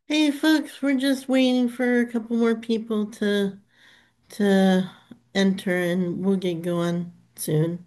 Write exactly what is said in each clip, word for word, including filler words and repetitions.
Hey folks, we're just waiting for a couple more people to to enter and we'll get going soon.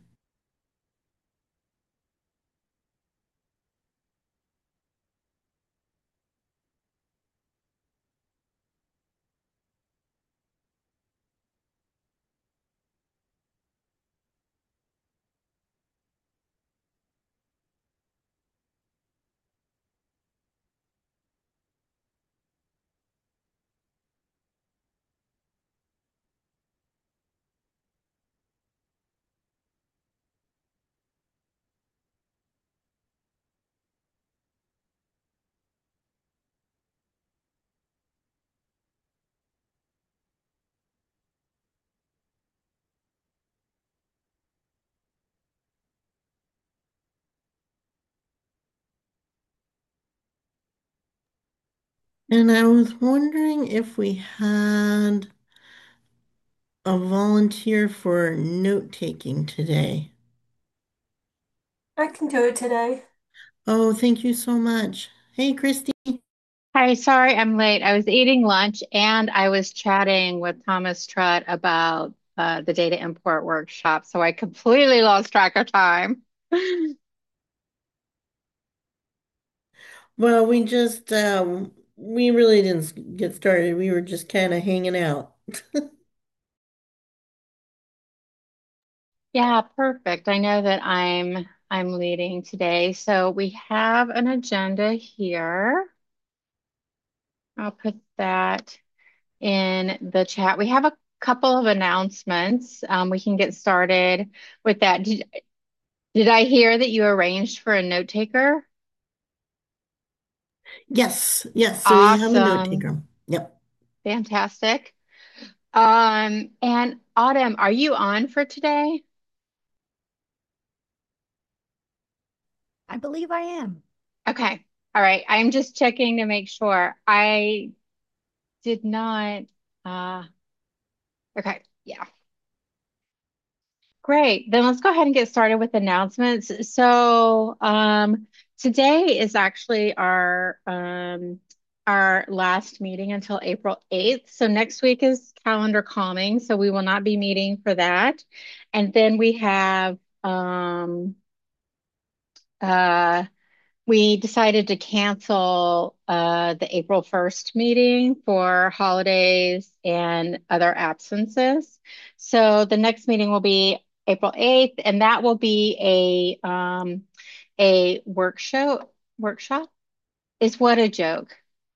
And I was wondering if we had a volunteer for note taking today. I can do it today. Oh, thank you so much. Hey, Christy. Hi, sorry I'm late. I was eating lunch and I was chatting with Thomas Trutt about uh, the data import workshop, so I completely lost track of time. Well, we just um we really didn't s- get started. We were just kind of hanging out. Yeah, perfect. I know that I'm I'm leading today, so we have an agenda here. I'll put that in the chat. We have a couple of announcements. Um, we can get started with that. Did, did I hear that you arranged for a note taker? Yes, yes. So we have a note Awesome. taker. Yep. Fantastic. Um, and Autumn, are you on for today? I believe I am. Okay. All right. I'm just checking to make sure. I did not uh okay. Yeah. Great. Then let's go ahead and get started with announcements. So, um today is actually our um our last meeting until April eighth. So next week is calendar calming, so we will not be meeting for that. And then we have um uh we decided to cancel uh, the April first meeting for holidays and other absences. So the next meeting will be April eighth, and that will be a um, a workshop. Workshop is what a joke.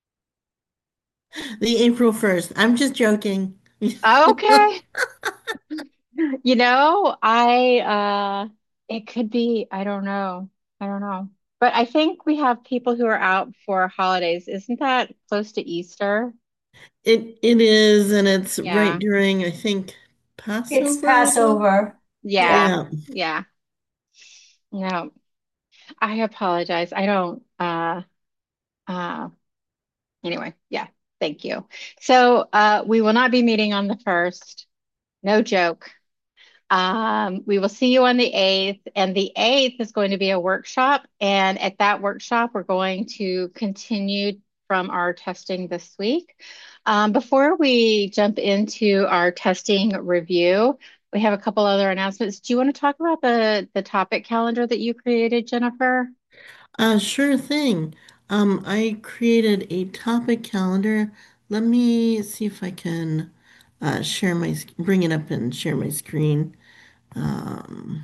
The April first. I'm just joking. Okay. You know, I uh it could be, I don't know. I don't know. But I think we have people who are out for holidays. Isn't that close to Easter? It it is, and it's right Yeah. during, I think, It's Passover as well. Passover. Yeah. Yeah. Yeah. Yeah. No, I apologize. I don't uh uh anyway, yeah. Thank you. So uh we will not be meeting on the first. No joke. Um, we will see you on the eighth, and the eighth is going to be a workshop. And at that workshop, we're going to continue from our testing this week. Um, before we jump into our testing review, we have a couple other announcements. Do you want to talk about the, the topic calendar that you created, Jennifer? Uh, sure thing. Um, I created a topic calendar. Let me see if I can uh, share my, sc- bring it up and share my screen. Um,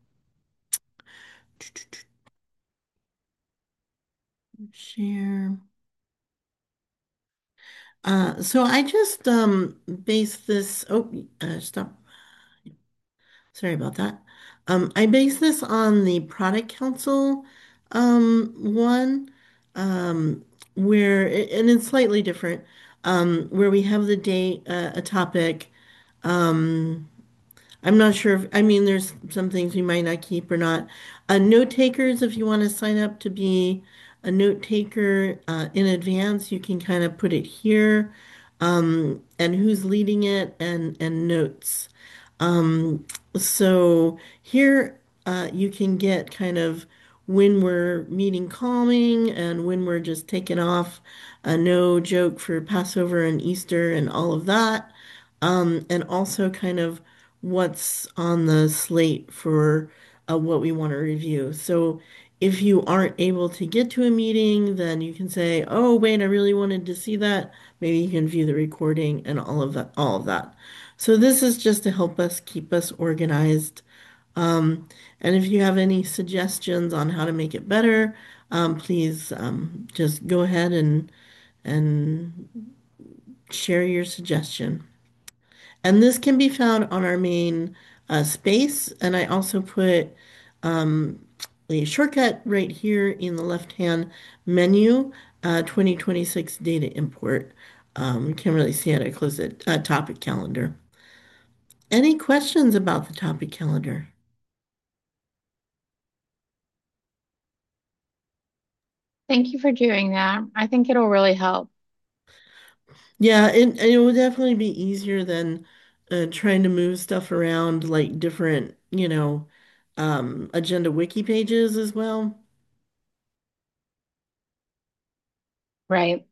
share. Uh, so I just um, based this. Oh, uh, stop. Sorry about that. Um, I base this on the Product Council um, one, um, where, and it's slightly different, um, where we have the date, uh, a topic. Um, I'm not sure if, I mean, there's some things we might not keep or not. Uh, note takers, if you want to sign up to be a note taker uh, in advance, you can kind of put it here, um, and who's leading it and and notes. Um, so here uh, you can get kind of when we're meeting calming and when we're just taking off a no joke for Passover and Easter and all of that. Um, and also kind of what's on the slate for uh, what we want to review. So if you aren't able to get to a meeting, then you can say, "Oh, wait, I really wanted to see that." Maybe you can view the recording and all of that, all of that. So this is just to help us keep us organized. Um, and if you have any suggestions on how to make it better, um, please um, just go ahead and and share your suggestion. And this can be found on our main uh, space. And I also put um, a shortcut right here in the left-hand menu, uh, twenty twenty-six data import. Um, you can't really see it. I closed it. Uh, topic calendar. Any questions about the topic calendar? Thank you for doing that. I think it'll really help. Yeah, it, it will definitely be easier than uh, trying to move stuff around like different, you know, um, agenda wiki pages as well. Right.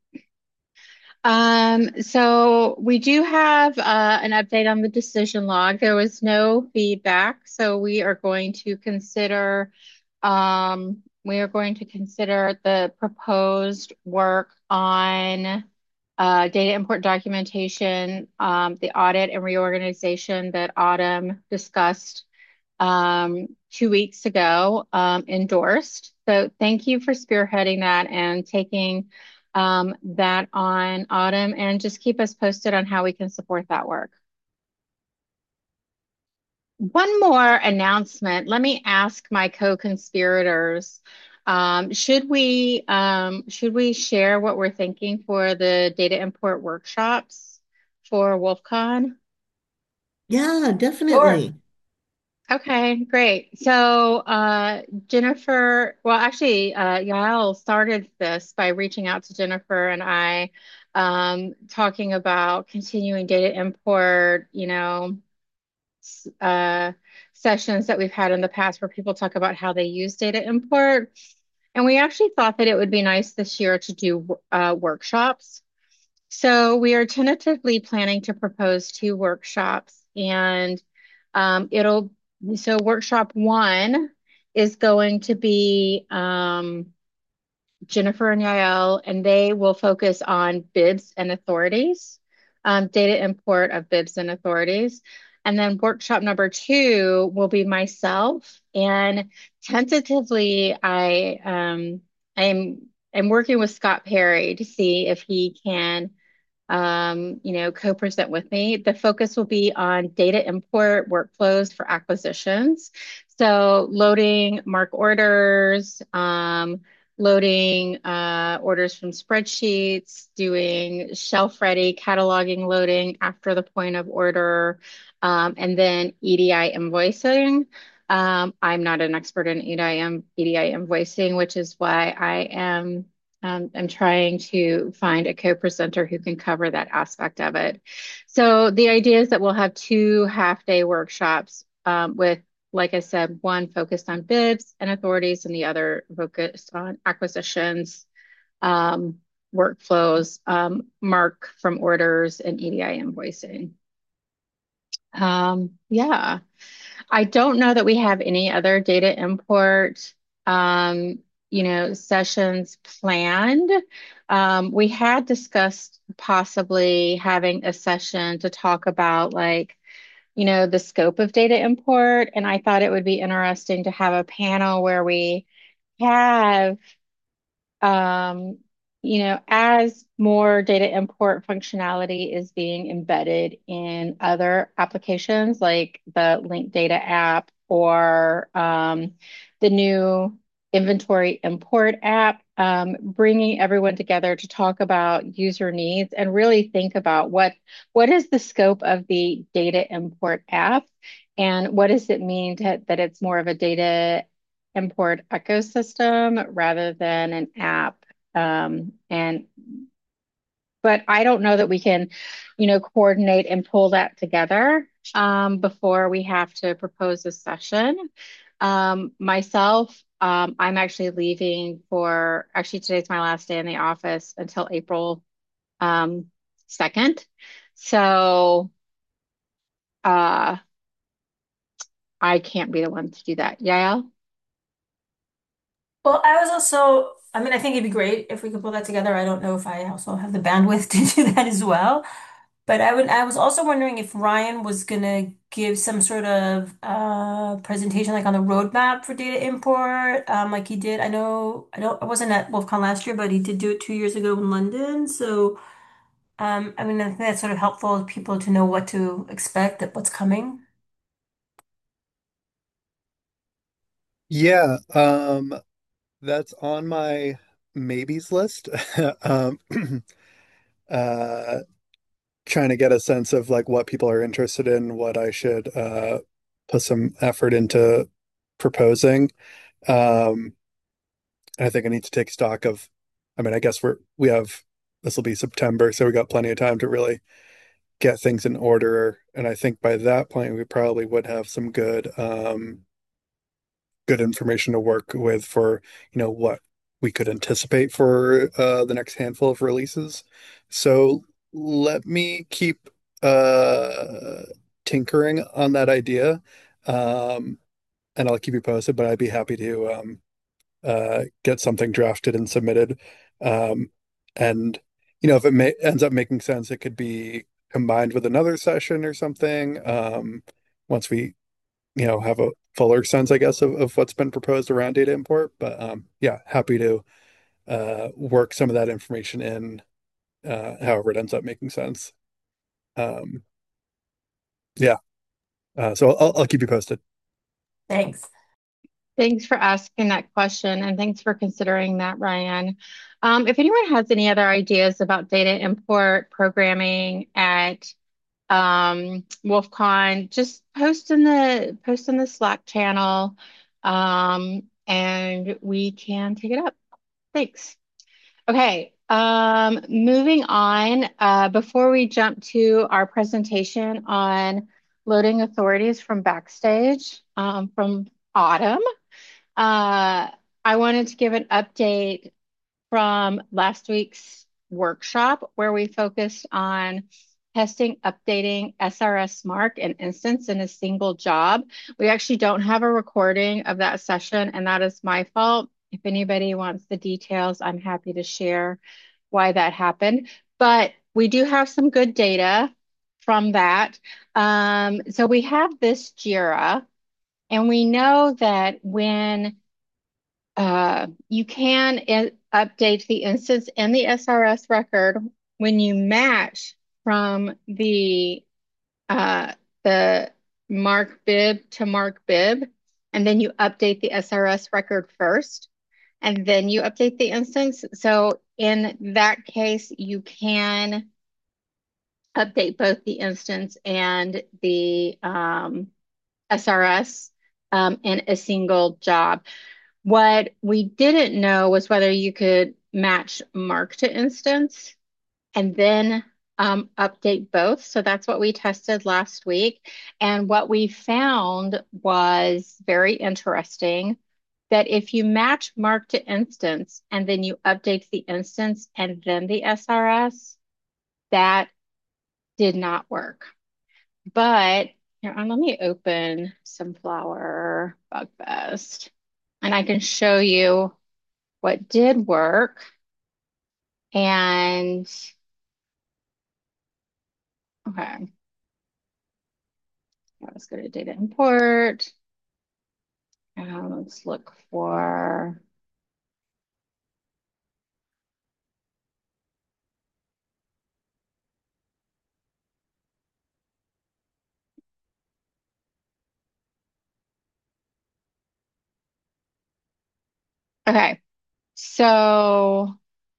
Um, so we do have uh, an update on the decision log. There was no feedback, so we are going to consider um, we are going to consider the proposed work on uh, data import documentation, um, the audit and reorganization that Autumn discussed um, two weeks ago, um, endorsed. So thank you for spearheading that and taking um, that on, Autumn, and just keep us posted on how we can support that work. One more announcement. Let me ask my co-conspirators. Um, should we um, should we share what we're thinking for the data import workshops for WolfCon? Yeah, Sure. definitely. Okay, great. So, uh, Jennifer, well, actually, uh, Yael started this by reaching out to Jennifer and I, um, talking about continuing data import, you know, s- uh, sessions that we've had in the past where people talk about how they use data import. And we actually thought that it would be nice this year to do uh, workshops. So we are tentatively planning to propose two workshops, and um, it'll so workshop one is going to be um, Jennifer and Yael, and they will focus on bibs and authorities, um, data import of bibs and authorities. And then workshop number two will be myself. And tentatively, I um, I'm I'm working with Scott Perry to see if he can um, you know, co-present with me. The focus will be on data import workflows for acquisitions. So loading mark orders, um, loading uh, orders from spreadsheets, doing shelf-ready cataloging loading after the point of order, um, and then E D I invoicing. Um, I'm not an expert in E D I, E D I invoicing, which is why I am um, I'm trying to find a co-presenter who can cover that aspect of it. So the idea is that we'll have two half-day workshops um, with, like I said, one focused on bids and authorities and the other focused on acquisitions, um, workflows, um, mark from orders, and E D I invoicing. Um, yeah. I don't know that we have any other data import, um, you know, sessions planned. Um, we had discussed possibly having a session to talk about like, you know, the scope of data import. And I thought it would be interesting to have a panel where we have um, you know, as more data import functionality is being embedded in other applications like the Link Data app or um, the new inventory import app, um, bringing everyone together to talk about user needs and really think about what what is the scope of the data import app and what does it mean to, that it's more of a data import ecosystem rather than an app. Um, and but I don't know that we can, you know, coordinate and pull that together um, before we have to propose a session. Um, myself, um, I'm actually leaving for, actually today's my last day in the office until April um, second. So uh, I can't be the one to do that. Yael? Well, I was also, I mean, I think it'd be great if we could pull that together. I don't know if I also have the bandwidth to do that as well. But I would, I was also wondering if Ryan was gonna give some sort of uh presentation like on the roadmap for data import, um, like he did. I know I don't I wasn't at WolfCon last year, but he did do it two years ago in London. So um, I mean, I think that's sort of helpful for people to know what to expect, that what's coming. Yeah, um, that's on my maybes list. Um, uh, Trying to get a sense of like what people are interested in, what I should uh put some effort into proposing. Um, I think I need to take stock of, I mean, I guess we're we have this will be September, so we got plenty of time to really get things in order. And I think by that point we probably would have some good um good information to work with for, you know, what we could anticipate for uh, the next handful of releases. So let me keep uh, tinkering on that idea, um, and I'll keep you posted. But I'd be happy to um, uh, get something drafted and submitted. Um, and you know, if it may, ends up making sense, it could be combined with another session or something. Um, once we you know, have a fuller sense, I guess, of, of what's been proposed around data import. But um, yeah, happy to uh, work some of that information in, uh, however it ends up making sense. Um, yeah, uh, so I'll, I'll keep you posted. Thanks. Thanks for asking that question and thanks for considering that, Ryan. Um, if anyone has any other ideas about data import programming at um, WolfCon, just post in the post in the Slack channel, um, and we can take it up. Thanks. Okay, um, moving on. Uh, before we jump to our presentation on loading authorities from Backstage um, from Autumn. Uh, I wanted to give an update from last week's workshop where we focused on testing, updating S R S Mark and instance in a single job. We actually don't have a recording of that session, and that is my fault. If anybody wants the details, I'm happy to share why that happened. But we do have some good data from that. Um, so we have this JIRA, and we know that when uh, you can in- update the instance and the S R S record when you match from the uh, the mark bib to mark bib, and then you update the S R S record first, and then you update the instance. So in that case, you can update both the instance and the um, S R S um, in a single job. What we didn't know was whether you could match mark to instance and then um, update both. So that's what we tested last week. And what we found was very interesting that if you match mark to instance and then you update the instance and then the S R S, that did not work. But here, um, let me open Sunflower Bugfest and I can show you what did work. And okay, let's go to data import. And let's look for, okay, so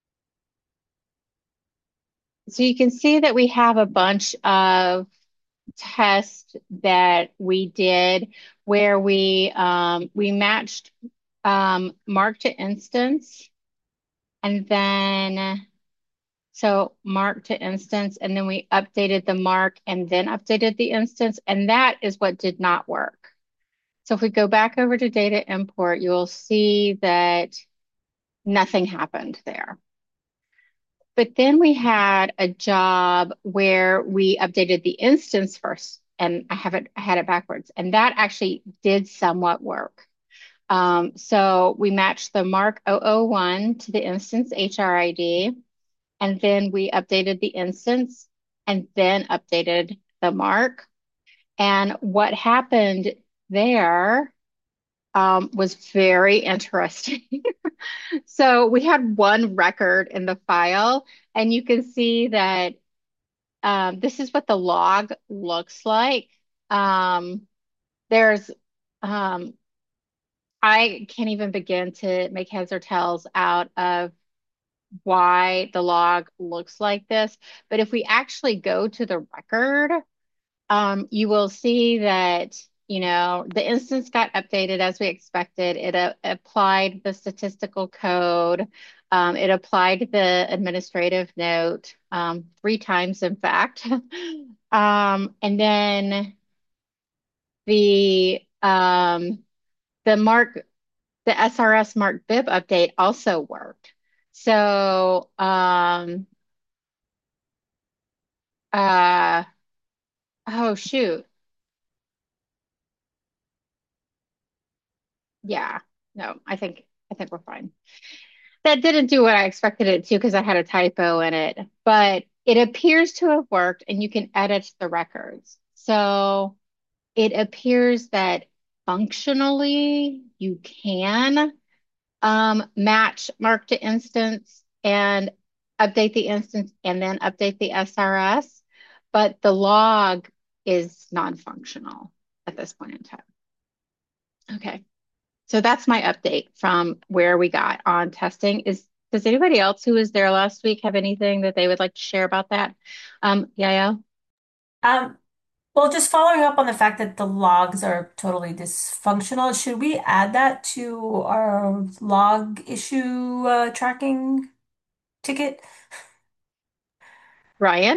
so you can see that we have a bunch of tests that we did where we um, we matched um, mark to instance and then so mark to instance and then we updated the mark and then updated the instance and that is what did not work. So if we go back over to data import, you will see that nothing happened there. But then we had a job where we updated the instance first, and I have it, I had it backwards, and that actually did somewhat work. Um, so we matched the mark zero zero one to the instance H R I D, and then we updated the instance and then updated the mark. And what happened there um, was very interesting. So we had one record in the file, and you can see that um, this is what the log looks like. Um, there's, um, I can't even begin to make heads or tails out of why the log looks like this. But if we actually go to the record, um, you will see that, you know, the instance got updated as we expected. It uh, applied the statistical code. Um, it applied the administrative note um, three times, in fact. Um, and then the um, the mark the S R S mark bib update also worked. So um, uh, oh shoot, yeah, no, I think I think we're fine. That didn't do what I expected it to because I had a typo in it, but it appears to have worked and you can edit the records. So it appears that functionally you can um, match mark to instance and update the instance and then update the S R S, but the log is non-functional at this point in time. Okay. So that's my update from where we got on testing. Is does anybody else who was there last week have anything that they would like to share about that? Um, Yael? Um, well, just following up on the fact that the logs are totally dysfunctional, should we add that to our log issue uh, tracking ticket? Ryan?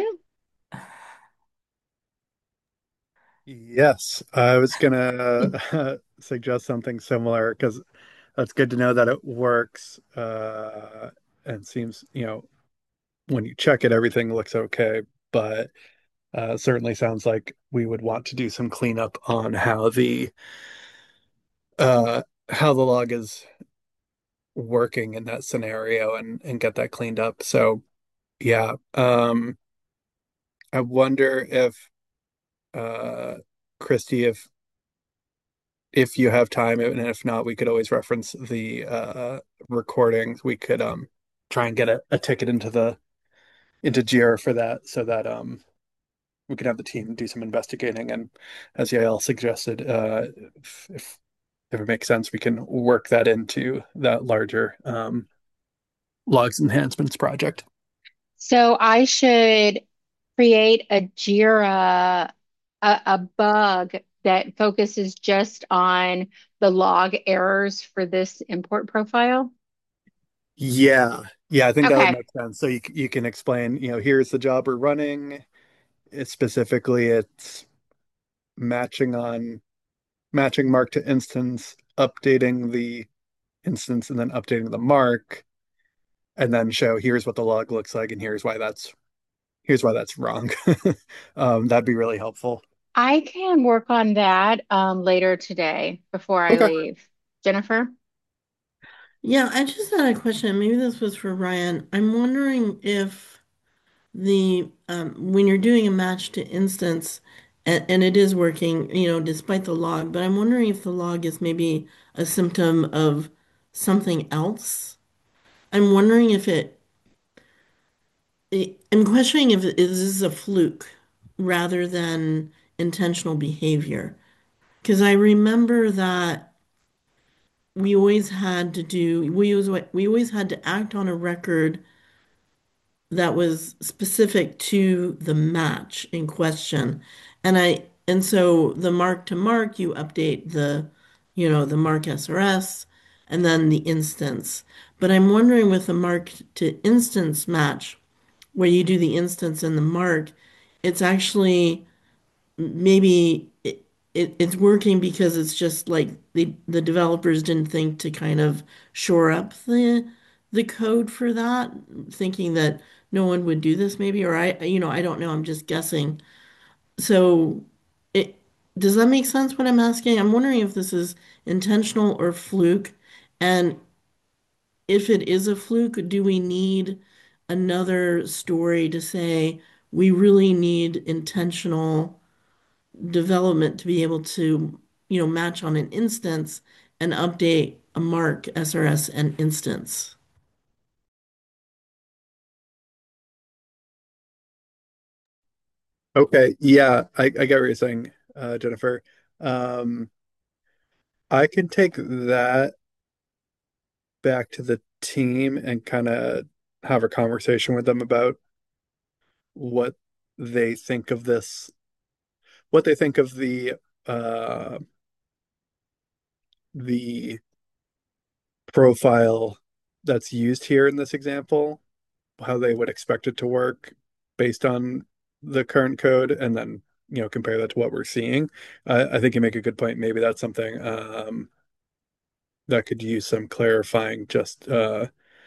Yes, I was gonna suggest something similar because that's good to know that it works uh, and seems, you know, when you check it, everything looks okay. But uh, certainly sounds like we would want to do some cleanup on how the uh, how the log is working in that scenario and and get that cleaned up. So yeah, um, I wonder if uh, Christy, if if you have time, and if not, we could always reference the uh, recordings. We could um, try and get a, a ticket into the into Jira for that, so that um, we could have the team do some investigating. And as Yael suggested, uh, if, if if it makes sense, we can work that into that larger um, logs enhancements project. So I should create a Jira, a, a bug that focuses just on the log errors for this import profile. Yeah, yeah, I think that would Okay. make sense. So you you can explain, you know, here's the job we're running. It's specifically, it's matching on matching mark to instance, updating the instance, and then updating the mark, and then show here's what the log looks like, and here's why that's here's why that's wrong. Um, that'd be really helpful. I can work on that um, later today before I Okay. leave. Jennifer? Yeah, I just had a question. Maybe this was for Ryan. I'm wondering if the um, when you're doing a match to instance and, and it is working, you know, despite the log, but I'm wondering if the log is maybe a symptom of something else. I'm wondering if it, it I'm questioning if it is a fluke rather than intentional behavior. Because I remember that we always had to do we always we always had to act on a record that was specific to the match in question. And I and so the mark to mark, you update the, you know, the mark S R S and then the instance. But I'm wondering with the mark to instance match, where you do the instance and the mark, it's actually maybe. it, it's working because it's just like the the developers didn't think to kind of shore up the the code for that, thinking that no one would do this maybe, or I, you know, I don't know, I'm just guessing. So it does that make sense what I'm asking? I'm wondering if this is intentional or fluke, and if it is a fluke, do we need another story to say we really need intentional development to be able to, you know, match on an instance and update a mark S R S and instance. Okay, yeah, I, I get what you're saying, uh, Jennifer. Um, I can take that back to the team and kind of have a conversation with them about what they think of this, what they think of the uh, the profile that's used here in this example, how they would expect it to work based on the current code, and then you know compare that to what we're seeing. I, I think you make a good point. Maybe that's something um, that could use some clarifying just uh,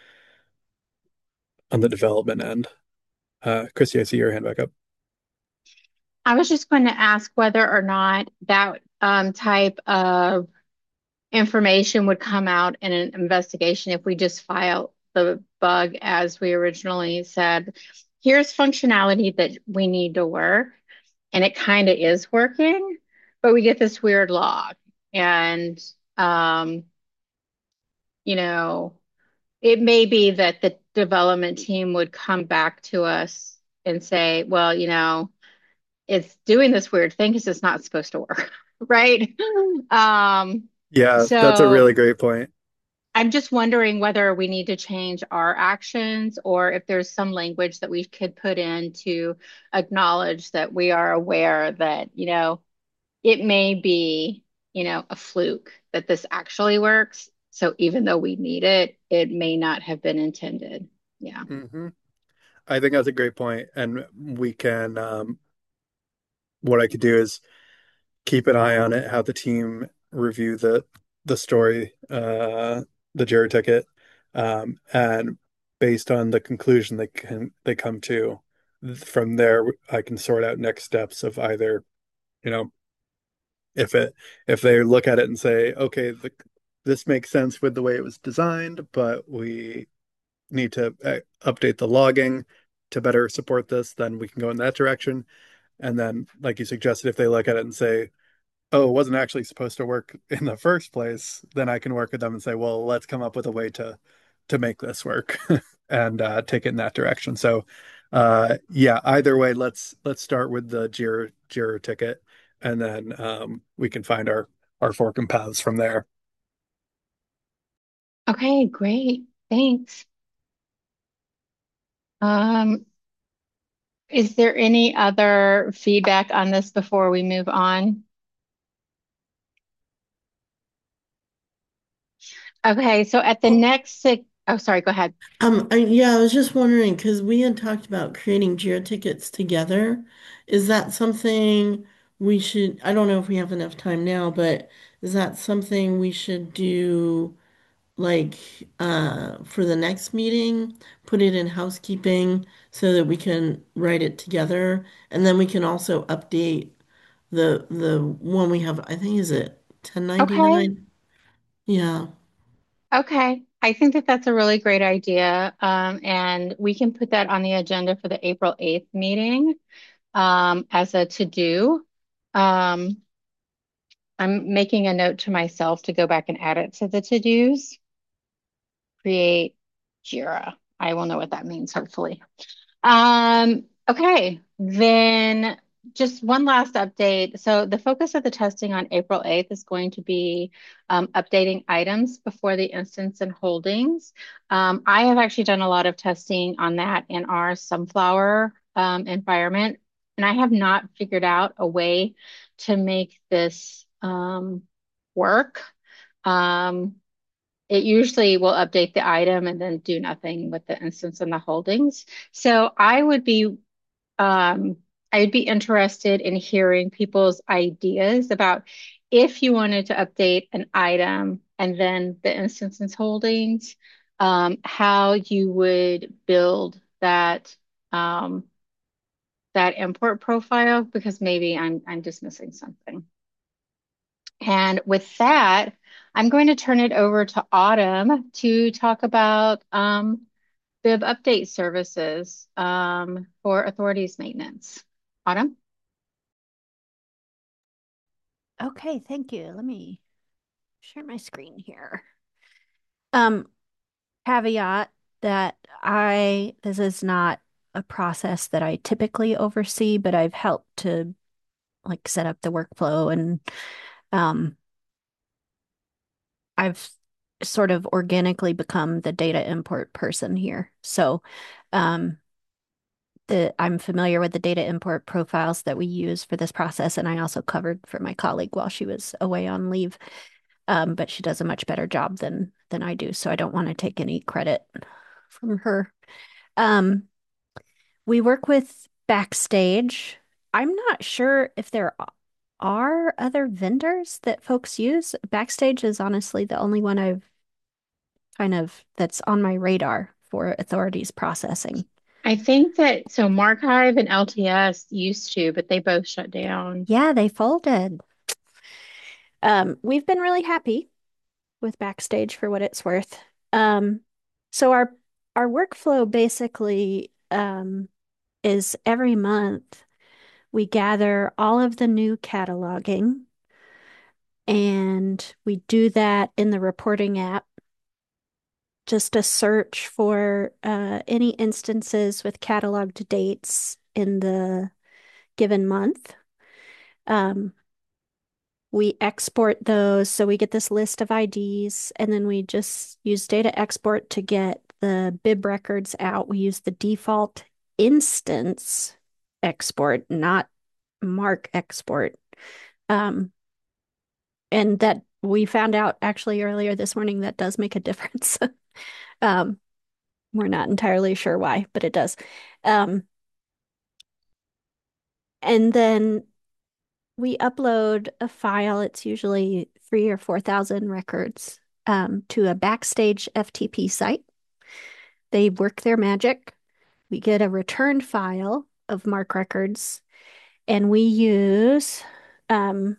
on the development end. Uh, Christy, I see your hand back up. I was just going to ask whether or not that um, type of information would come out in an investigation if we just file the bug as we originally said. Here's functionality that we need to work, and it kind of is working, but we get this weird log. And, um, you know, it may be that the development team would come back to us and say, well, you know, it's doing this weird thing because it's not supposed to work, right? Um, Yeah, that's a so really great point. I'm just wondering whether we need to change our actions or if there's some language that we could put in to acknowledge that we are aware that, you know, it may be, you know, a fluke that this actually works. So even though we need it, it may not have been intended. Yeah. Hmm. I think that's a great point, and we can. Um, what I could do is keep an eye on it, have the team review the the story, uh, the Jira ticket, um, and based on the conclusion they can they come to, from there I can sort out next steps of either, you know, if it if they look at it and say, okay, the, this makes sense with the way it was designed, but we need to uh, update the logging to better support this, then we can go in that direction. And then, like you suggested, if they look at it and say, oh, it wasn't actually supposed to work in the first place, then I can work with them and say, well, let's come up with a way to to make this work and uh, take it in that direction. So, uh, yeah, either way, let's let's start with the Jira Jira ticket, and then um, we can find our our fork and paths from there. Okay, great. Thanks. Um, is there any other feedback on this before we move on? Okay, so at the Oh, next, sig- oh, sorry, go ahead. um, I, yeah, I was just wondering because we had talked about creating Jira tickets together. Is that something we should, I don't know if we have enough time now, but is that something we should do like uh for the next meeting, put it in housekeeping so that we can write it together and then we can also update the the one we have, I think is it Okay, ten ninety-nine? Yeah. okay. I think that that's a really great idea. Um, and we can put that on the agenda for the April eighth meeting, um, as a to-do. Um, I'm making a note to myself to go back and add it to the to-dos. Create Jira. I will know what that means, hopefully. Um, okay, then just one last update. So the focus of the testing on April eighth is going to be um, updating items before the instance and holdings. Um, I have actually done a lot of testing on that in our Sunflower um, environment, and I have not figured out a way to make this um, work. Um, it usually will update the item and then do nothing with the instance and the holdings. So I would be um, I'd be interested in hearing people's ideas about if you wanted to update an item and then the instances holdings, um, how you would build that um, that import profile, because maybe I'm I'm just missing something. And with that, I'm going to turn it over to Autumn to talk about um, bib update services um, for authorities maintenance. Autumn? Okay, thank you. Let me share my screen here. Um, caveat that I this is not a process that I typically oversee, but I've helped to like set up the workflow and um I've sort of organically become the data import person here. So um the I'm familiar with the data import profiles that we use for this process, and I also covered for my colleague while she was away on leave. Um, but she does a much better job than than I do, so I don't want to take any credit from her. Um, we work with Backstage. I'm not sure if there are other vendors that folks use. Backstage is honestly the only one I've kind of that's on my radar for authorities processing. I think that so Marchive and L T S used to, but they both shut down. Yeah, they folded. Um, we've been really happy with Backstage for what it's worth. Um, so our our workflow basically um, is every month we gather all of the new cataloging and we do that in the reporting app, just a search for uh, any instances with cataloged dates in the given month. Um, we export those. So we get this list of I Ds, and then we just use data export to get the bib records out. We use the default instance export, not mark export. Um, and that we found out actually earlier this morning that does make a difference. um, we're not entirely sure why, but it does. Um, and then we upload a file. It's usually three or four thousand records um, to a Backstage F T P site. They work their magic. We get a returned file of MARC records, and we use um,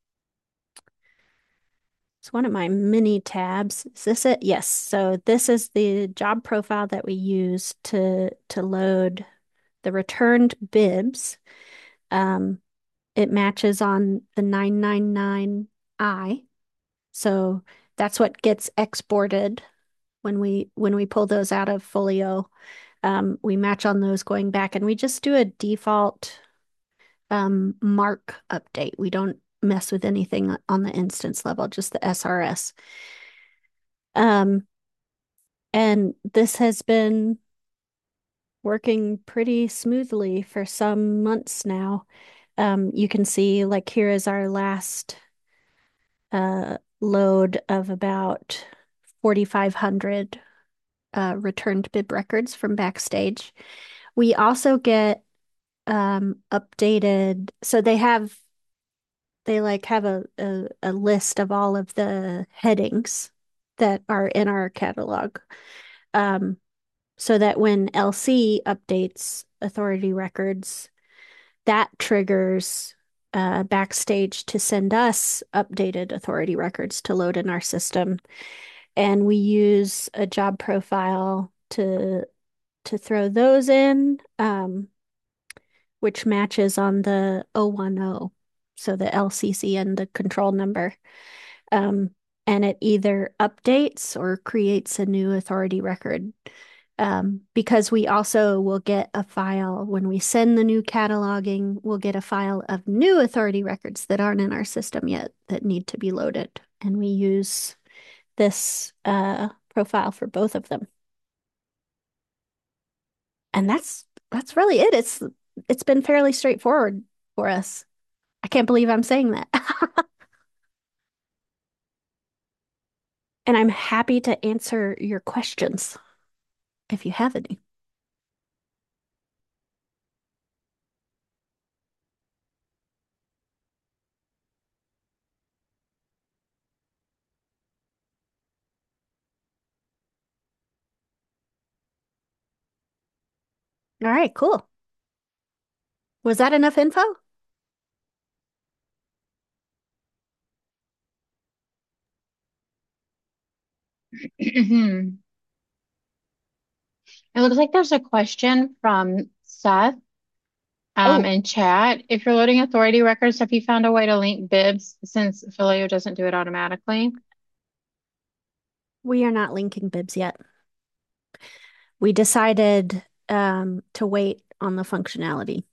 it's one of my mini tabs. Is this it? Yes. So this is the job profile that we use to to load the returned bibs. Um, it matches on the nine nine nine I. So that's what gets exported when we when we pull those out of Folio. Um, we match on those going back, and we just do a default um, mark update. We don't mess with anything on the instance level, just the S R S. Um, and this has been working pretty smoothly for some months now. Um, you can see, like, here is our last uh, load of about forty-five hundred uh, returned bib records from Backstage. We also get um, updated, so they have they like have a, a a list of all of the headings that are in our catalog. Um, so that when L C updates authority records, that triggers uh, Backstage to send us updated authority records to load in our system. And we use a job profile to to throw those in, um, which matches on the oh one oh, so the L C C and the control number. Um, and it either updates or creates a new authority record. Um, because we also will get a file when we send the new cataloging, we'll get a file of new authority records that aren't in our system yet that need to be loaded. And we use this uh, profile for both of them. And that's that's really it. It's it's been fairly straightforward for us. I can't believe I'm saying that. And I'm happy to answer your questions if you have any. All right, cool. Was that enough info? It looks like there's a question from Seth um, Oh, in chat. If you're loading authority records, have you found a way to link bibs since Filio doesn't do it automatically? we are not linking bibs yet. We decided um, to wait on the functionality.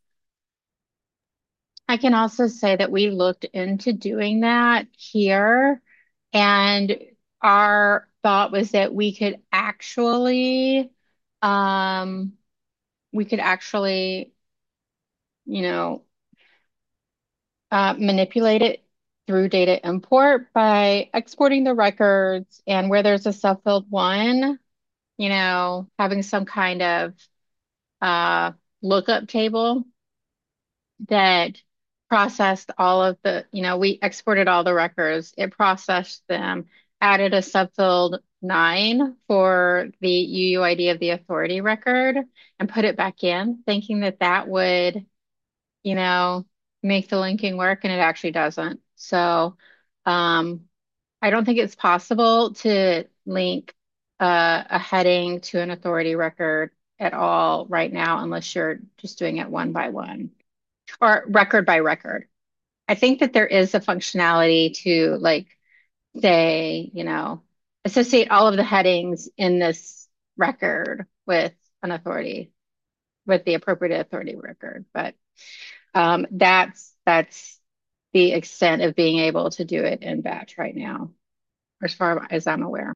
I can also say that we looked into doing that here, and our thought was that we could actually, um, we could actually, you know, uh, manipulate it through data import by exporting the records, and where there's a subfield one, you know, having some kind of uh, lookup table that processed all of the, you know, we exported all the records, it processed them, added a subfield nine for the U U I D of the authority record, and put it back in, thinking that that would, you know, make the linking work, and it actually doesn't. So, um, I don't think it's possible to link uh, a heading to an authority record at all right now, unless you're just doing it one by one or record by record. I think that there is a functionality to like say, you know, associate all of the headings in this record with an authority, with the appropriate authority record. But um, that's that's the extent of being able to do it in batch right now, as far as I'm aware.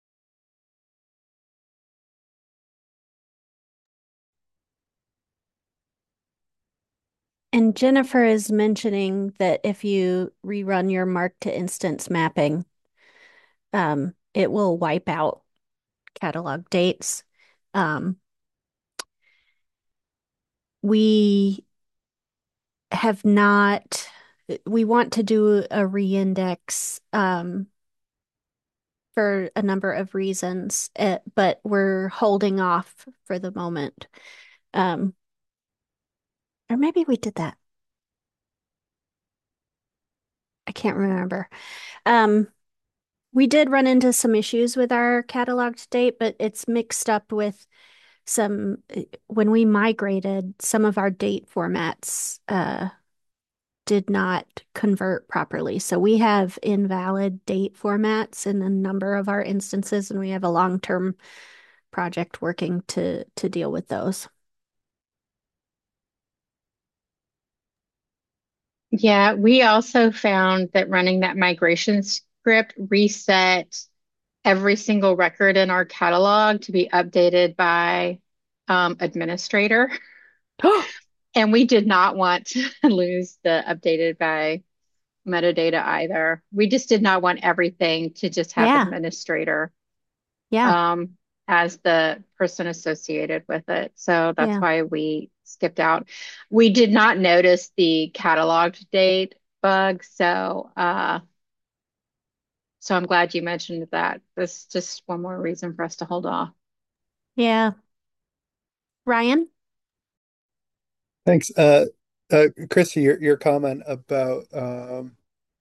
And Jennifer is mentioning that if you rerun your mark to instance mapping, um, it will wipe out catalog dates. Um, we have not, we want to do a reindex um, for a number of reasons, uh, but we're holding off for the moment. Um, or maybe we did that. I can't remember. Um, we did run into some issues with our cataloged date, but it's mixed up with some, when we migrated, some of our date formats uh, did not convert properly. So we have invalid date formats in a number of our instances, and we have a long-term project working to to deal with those. Yeah, we also found that running that migration script reset every single record in our catalog to be updated by um, administrator. And we did not want to lose the updated by metadata either. We just did not want everything to just have Yeah, administrator yeah, um, as the person associated with it. So that's yeah. why we skipped out. We did not notice the cataloged date bug. So, uh, so I'm glad you mentioned that. That's just one more reason for us to hold off. Yeah. Ryan? Thanks. Uh, uh, Chrissy, your your comment about um,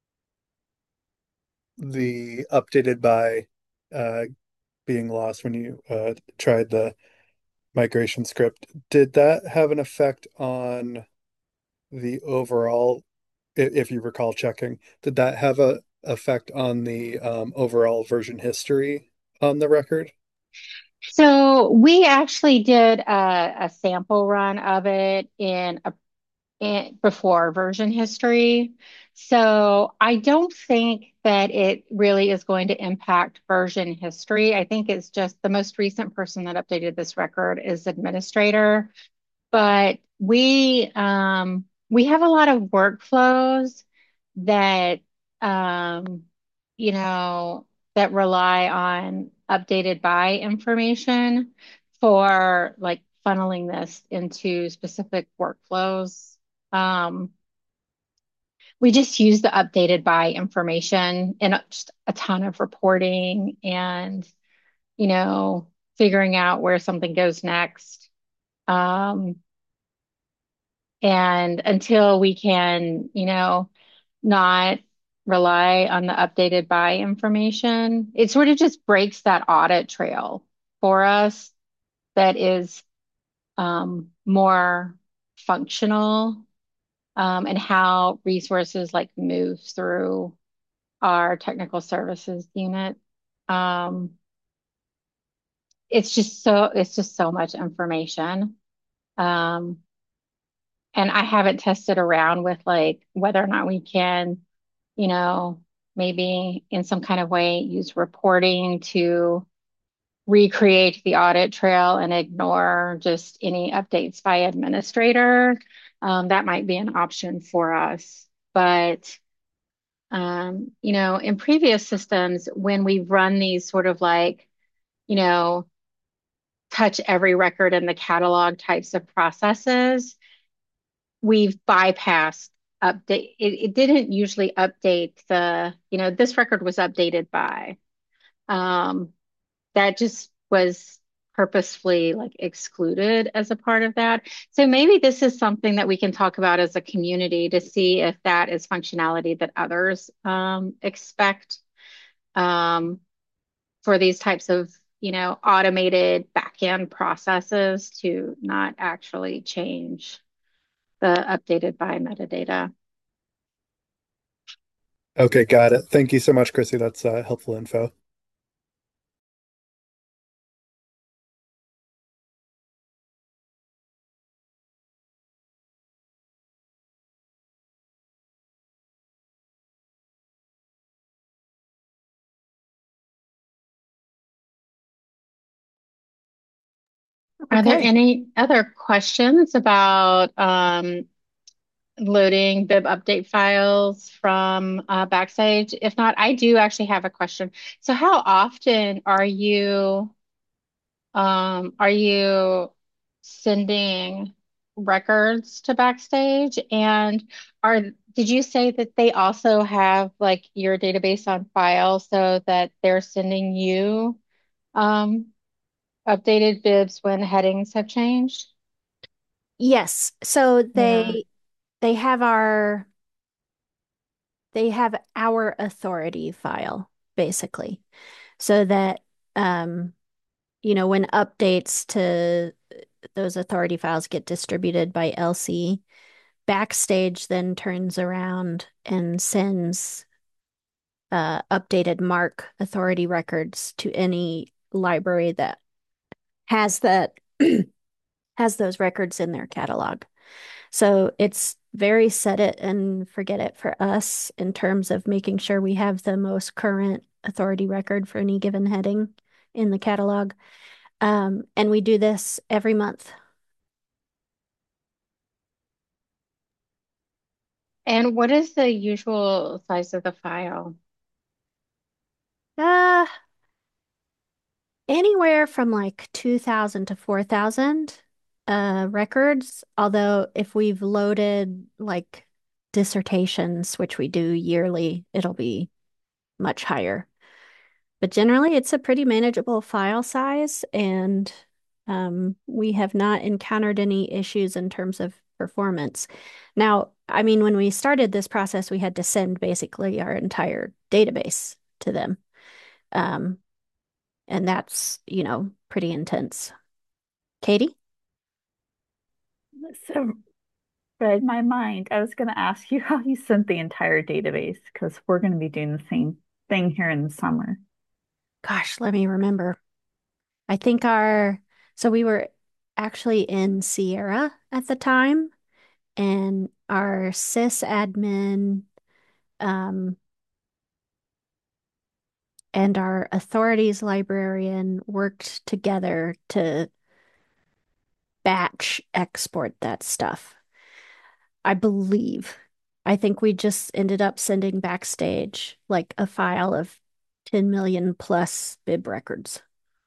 the updated by uh, being lost when you uh, tried the migration script, did that have an effect on the overall, i- if you recall checking, did that have a effect on the um, overall version history on the record? So we actually did a, a sample run of it in a in, before version history. So I don't think that it really is going to impact version history. I think it's just the most recent person that updated this record is administrator. But we um, we have a lot of workflows that um, you know that rely on updated by information for like funneling this into specific workflows. Um, we just use the updated by information in a, just a ton of reporting and you know figuring out where something goes next. Um, and until we can, you know, not rely on the updated by information, it sort of just breaks that audit trail for us that is um, more functional, um, and how resources like move through our technical services unit. Um, it's just so it's just so much information. Um, and I haven't tested around with like whether or not we can, you know, maybe in some kind of way use reporting to recreate the audit trail and ignore just any updates by administrator. Um, that might be an option for us. But um, you know, in previous systems, when we've run these sort of like, you know, touch every record in the catalog types of processes, we've bypassed update. It, it didn't usually update the, you know, this record was updated by. Um, that just was purposefully like excluded as a part of that. So maybe this is something that we can talk about as a community to see if that is functionality that others um, expect um, for these types of, you know, automated backend processes to not actually change the updated by metadata. Okay, got it. Thank you so much, Chrissy. That's uh, helpful info. Are there Okay. any other questions about um, loading bib update files from uh, Backstage? If not, I do actually have a question. So how often are you um, are you sending records to Backstage? And are did you say that they also have like your database on file so that they're sending you um, updated bibs when headings have changed? Yes. So Yeah. they they have our they have our authority file basically. So that um you know when updates to those authority files get distributed by L C, Backstage then turns around and sends uh, updated MARC authority records to any library that has that has those records in their catalog. So it's very set it and forget it for us in terms of making sure we have the most current authority record for any given heading in the catalog. Um, and we do this every month. And what is the usual size of the file? Uh, Anywhere from like two thousand to four thousand uh, records. Although, if we've loaded like dissertations, which we do yearly, it'll be much higher. But generally, it's a pretty manageable file size, and um, we have not encountered any issues in terms of performance. Now, I mean, when we started this process, we had to send basically our entire database to them. Um, and that's, you know, pretty intense. Katie? So read my mind. I was going to ask you how you sent the entire database because we're going to be doing the same thing here in the summer. Gosh, let me remember. I think our, so we were actually in Sierra at the time, and our sysadmin um, and our authorities librarian worked together to batch export that stuff. I believe. I think we just ended up sending Backstage like a file of ten million plus bib records,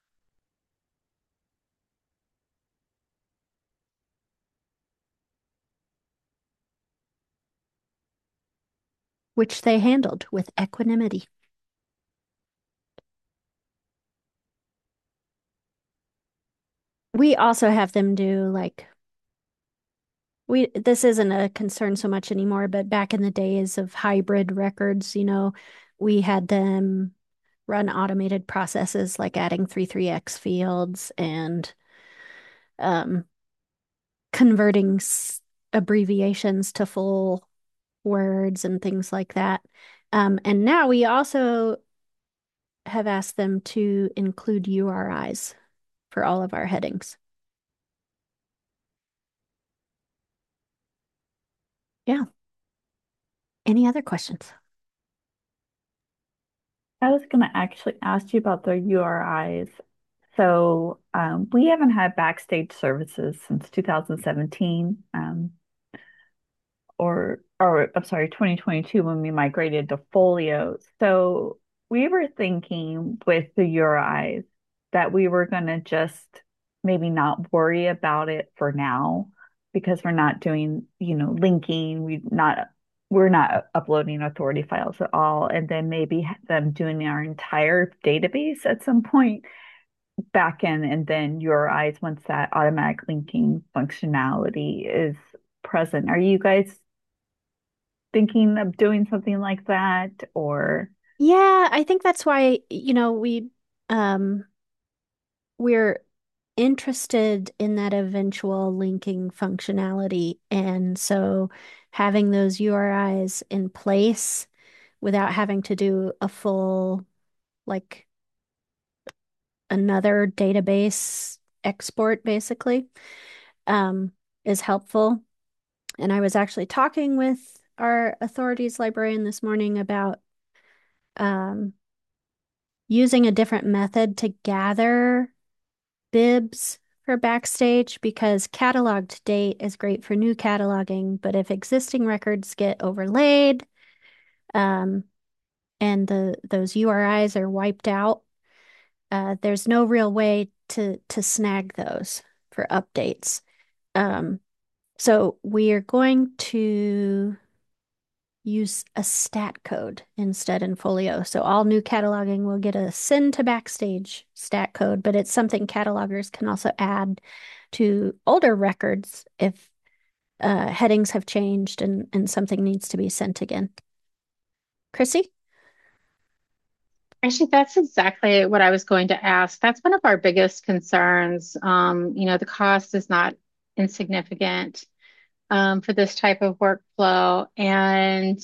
which they handled with equanimity. we also have them do like we this isn't a concern so much anymore, but back in the days of hybrid records, you know, we had them run automated processes like adding three three x fields and um, converting s- abbreviations to full words and things like that. Um, and now we also have asked them to include U R Is for all of our headings. Yeah. Any other questions? I was going to actually ask you about the U R Is. So um, we haven't had backstage services since two thousand seventeen. Um, or or I'm sorry, twenty twenty-two when we migrated to Folio. So we were thinking with the U R Is that we were going to just maybe not worry about it for now because we're not doing, you know, linking, we not we're not uploading authority files at all, and then maybe them doing our entire database at some point back in, and then U R Is once that automatic linking functionality is present. Are you guys thinking of doing something like that or Yeah, I think that's why, you know, we um we're interested in that eventual linking functionality. And so having those U R Is in place without having to do a full, like another database export, basically, um, is helpful. And I was actually talking with our authorities librarian this morning about um, using a different method to gather bibs for Backstage because cataloged date is great for new cataloging, but if existing records get overlaid, um, and the those U R Is are wiped out, uh, there's no real way to to snag those for updates. Um, so we are going to use a stat code instead in Folio. So all new cataloging will get a send to Backstage stat code, but it's something catalogers can also add to older records if uh, headings have changed and, and something needs to be sent again. Chrissy? Actually, that's exactly what I was going to ask. That's one of our biggest concerns. Um, you know, the cost is not insignificant um, for this type of workflow. And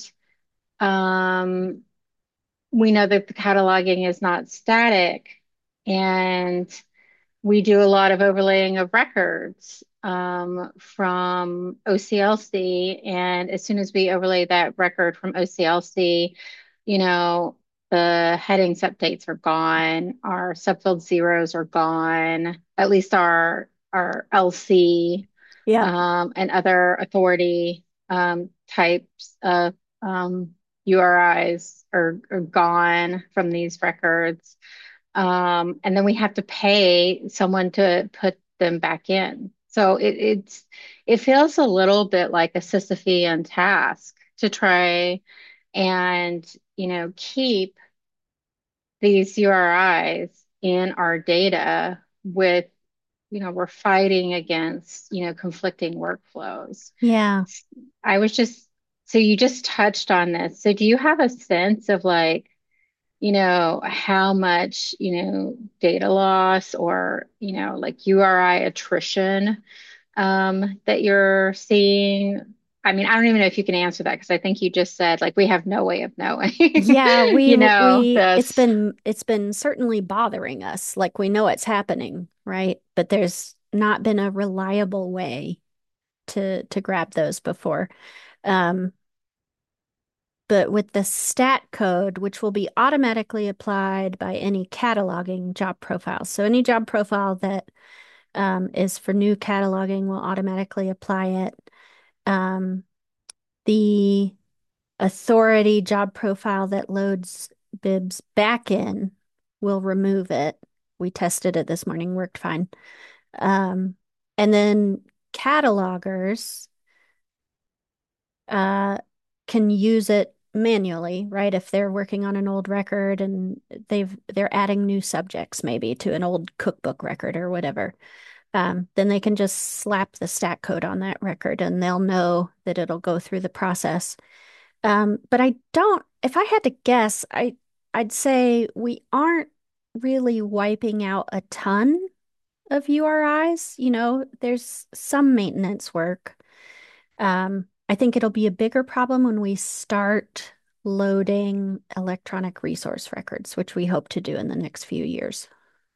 um, we know that the cataloging is not static. And we do a lot of overlaying of records um, from O C L C. And as soon as we overlay that record from O C L C, you know, the headings updates are gone, our subfield zeros are gone, at least our our L C Yeah. um, and other authority um, types of um, U R Is are, are gone from these records. Um, and then we have to pay someone to put them back in. So it, it's it feels a little bit like a Sisyphean task to try and you know keep these U R Is in our data with you know we're fighting against you know conflicting workflows. Yeah. I was just so you just touched on this. So do you have a sense of like you know, how much, you know, data loss or, you know, like U R I attrition um, that you're seeing? I mean, I don't even know if you can answer that because I think you just said like we have no way of knowing, Yeah, we you know, we it's this. been it's been certainly bothering us. Like we know it's happening, right? But there's not been a reliable way to to grab those before. Um, but with the stat code, which will be automatically applied by any cataloging job profile. So any job profile that um, is for new cataloging will automatically apply it. Um, the authority job profile that loads bibs back in will remove it. We tested it this morning, worked fine. Um, and then catalogers uh, can use it manually, right? If they're working on an old record and they've they're adding new subjects maybe to an old cookbook record or whatever. Um, then they can just slap the stat code on that record and they'll know that it'll go through the process. Um, but I don't, if I had to guess, I I'd say we aren't really wiping out a ton of U R Is. You know, there's some maintenance work. Um, I think it'll be a bigger problem when we start loading electronic resource records, which we hope to do in the next few years.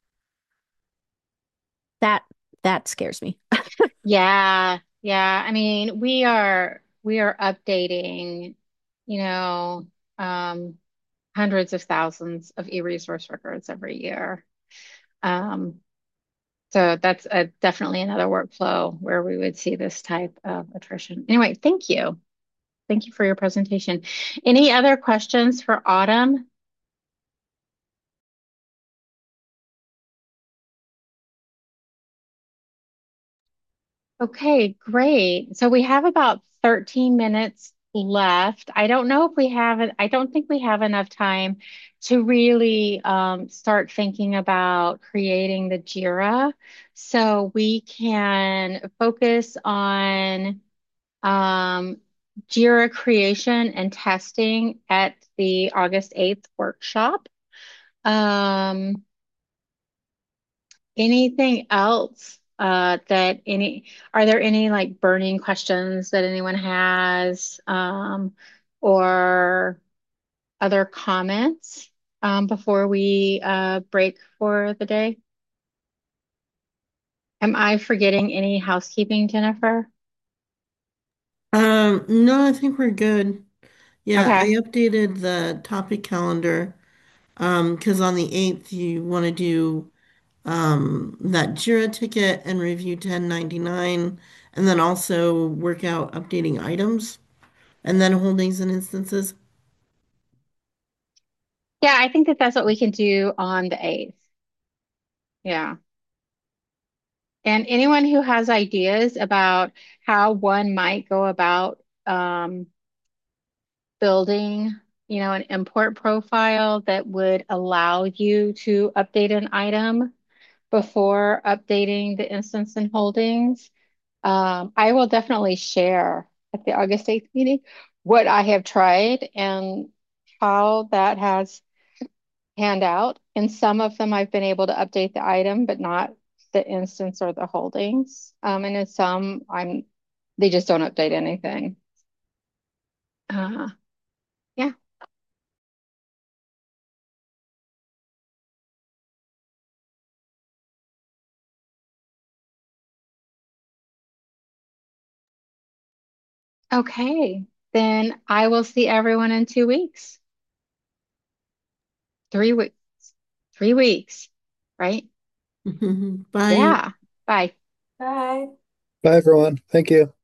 That that scares me. Yeah, yeah. I mean, we are we are updating, you know, um, hundreds of thousands of e-resource records every year. Um, so that's a, definitely another workflow where we would see this type of attrition. Anyway, thank you. Thank you for your presentation. Any other questions for Autumn? Okay, great. So we have about thirteen minutes left. I don't know if we have it. I don't think we have enough time to really um, start thinking about creating the JIRA. So we can focus on um, JIRA creation and testing at the August eighth workshop. Um, Anything else uh, that any, are there any like burning questions that anyone has um, or other comments um, before we uh, break for the day? Am I forgetting any housekeeping, Jennifer? Um, no, I think we're good. Yeah, I Okay. updated the topic calendar um because on the eighth you want to do um that Jira ticket and review ten ninety-nine and then also work out updating items and then holdings and instances. Yeah, I think that that's what we can do on the eighth. Yeah. And anyone who has ideas about how one might go about um, building, you know, an import profile that would allow you to update an item before updating the instance and holdings. Um, I will definitely share at the August eighth meeting what I have tried and how that has panned out. In some of them, I've been able to update the item, but not the instance or the holdings. Um, and in some, I'm they just don't update anything. Uh, yeah. Okay. Then I will see everyone in two weeks. Three weeks. Three weeks, right? Bye. Yeah. Bye. Bye. Bye, everyone. Thank you.